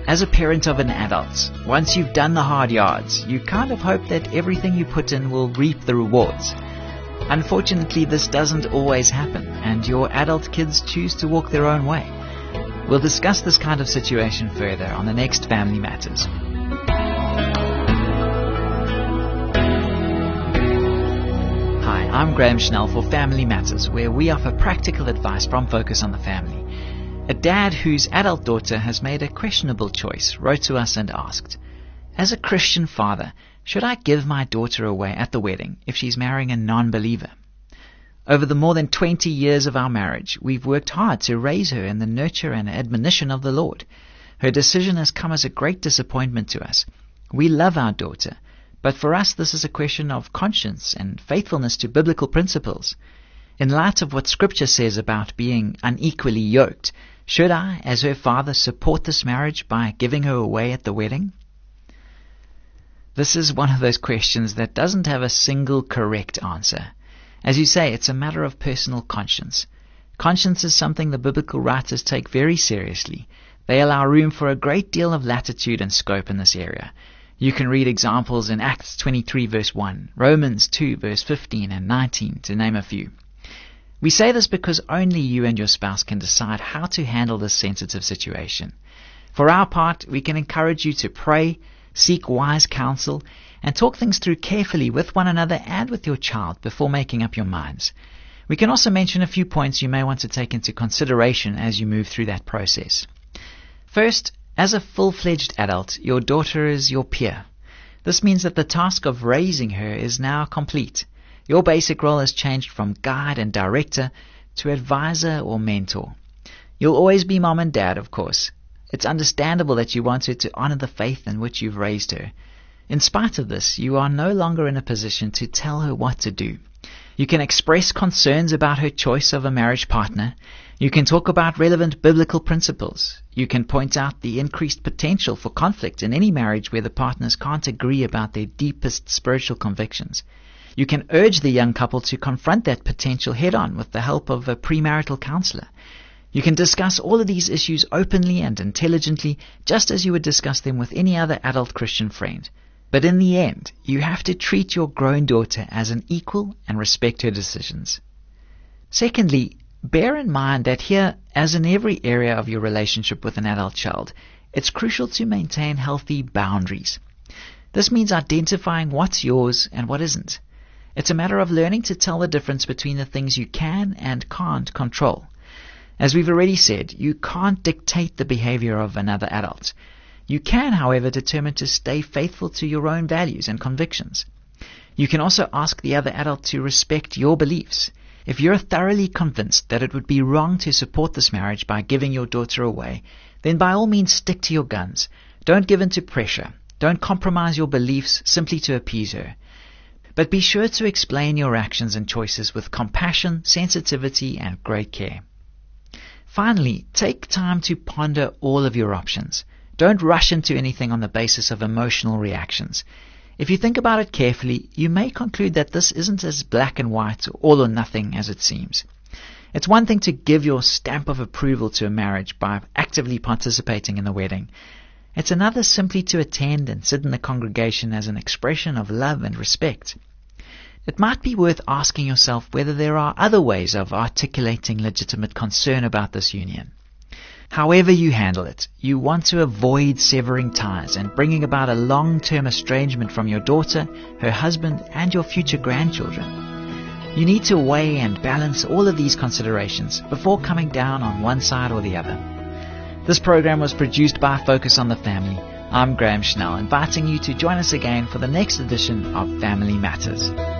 As a parent of an adult, once you've done the hard yards, you kind of hope that everything you put in will reap the rewards. Unfortunately, this doesn't always happen, and your adult kids choose to walk their own way. We'll discuss this kind of situation further on the next Family Matters. Hi, I'm Graham Schnell for Family Matters, where we offer practical advice from Focus on the Family. A dad whose adult daughter has made a questionable choice wrote to us and asked, "As a Christian father, should I give my daughter away at the wedding if she's marrying a non-believer? Over the more than 20 years of our marriage, we've worked hard to raise her in the nurture and admonition of the Lord. Her decision has come as a great disappointment to us. We love our daughter, but for us this is a question of conscience and faithfulness to biblical principles. In light of what Scripture says about being unequally yoked, should I, as her father, support this marriage by giving her away at the wedding?" This is one of those questions that doesn't have a single correct answer. As you say, it's a matter of personal conscience. Conscience is something the biblical writers take very seriously. They allow room for a great deal of latitude and scope in this area. You can read examples in Acts 23 verse 1, Romans 2 verse 15 and 19, to name a few. We say this because only you and your spouse can decide how to handle this sensitive situation. For our part, we can encourage you to pray, seek wise counsel, and talk things through carefully with one another and with your child before making up your minds. We can also mention a few points you may want to take into consideration as you move through that process. First, as a full-fledged adult, your daughter is your peer. This means that the task of raising her is now complete. Your basic role has changed from guide and director to advisor or mentor. You'll always be mom and dad, of course. It's understandable that you want her to honor the faith in which you've raised her. In spite of this, you are no longer in a position to tell her what to do. You can express concerns about her choice of a marriage partner. You can talk about relevant biblical principles. You can point out the increased potential for conflict in any marriage where the partners can't agree about their deepest spiritual convictions. You can urge the young couple to confront that potential head-on with the help of a premarital counselor. You can discuss all of these issues openly and intelligently, just as you would discuss them with any other adult Christian friend. But in the end, you have to treat your grown daughter as an equal and respect her decisions. Secondly, bear in mind that here, as in every area of your relationship with an adult child, it's crucial to maintain healthy boundaries. This means identifying what's yours and what isn't. It's a matter of learning to tell the difference between the things you can and can't control. As we've already said, you can't dictate the behavior of another adult. You can, however, determine to stay faithful to your own values and convictions. You can also ask the other adult to respect your beliefs. If you're thoroughly convinced that it would be wrong to support this marriage by giving your daughter away, then by all means stick to your guns. Don't give in to pressure. Don't compromise your beliefs simply to appease her. But be sure to explain your actions and choices with compassion, sensitivity, and great care. Finally, take time to ponder all of your options. Don't rush into anything on the basis of emotional reactions. If you think about it carefully, you may conclude that this isn't as black and white, all or nothing as it seems. It's one thing to give your stamp of approval to a marriage by actively participating in the wedding. It's another simply to attend and sit in the congregation as an expression of love and respect. It might be worth asking yourself whether there are other ways of articulating legitimate concern about this union. However you handle it, you want to avoid severing ties and bringing about a long-term estrangement from your daughter, her husband, and your future grandchildren. You need to weigh and balance all of these considerations before coming down on one side or the other. This program was produced by Focus on the Family. I'm Graham Schnell, inviting you to join us again for the next edition of Family Matters.